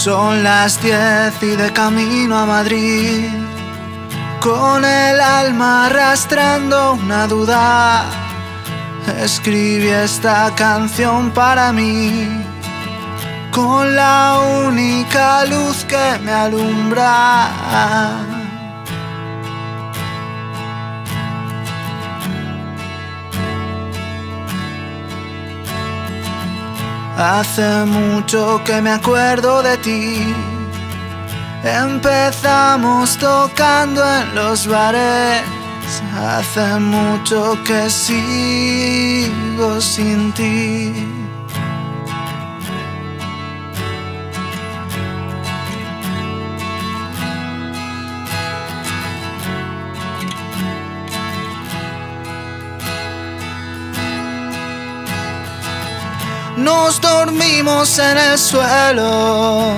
Son las 10 y de camino a Madrid, con el alma arrastrando una duda, escribí esta canción para mí, con la única luz que me alumbra. Hace mucho que me acuerdo de ti. Empezamos tocando en los bares. Hace mucho que sigo sin ti. Nos dormimos en el suelo,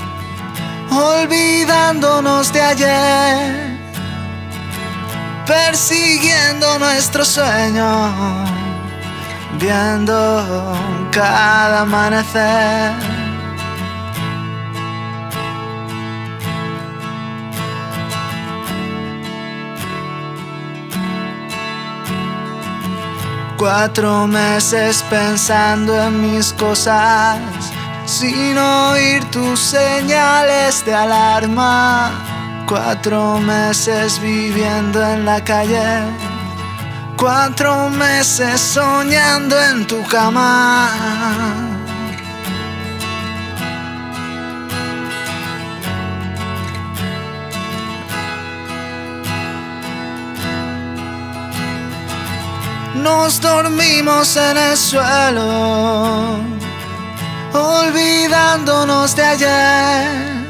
olvidándonos de ayer, persiguiendo nuestro sueño, viendo cada amanecer. Cuatro meses pensando en mis cosas, sin oír tus señales de alarma. 4 meses viviendo en la calle, 4 meses soñando en tu cama. Nos dormimos en el suelo, olvidándonos de ayer,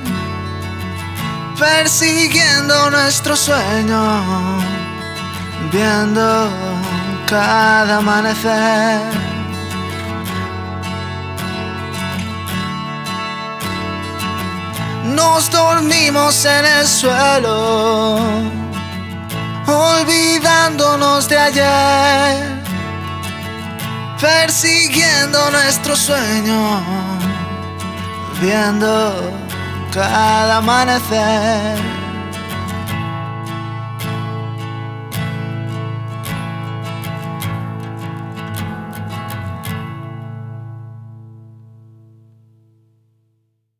persiguiendo nuestro sueño, viendo cada amanecer. Nos dormimos en el suelo, olvidándonos de ayer, persiguiendo nuestro sueño, viendo cada amanecer.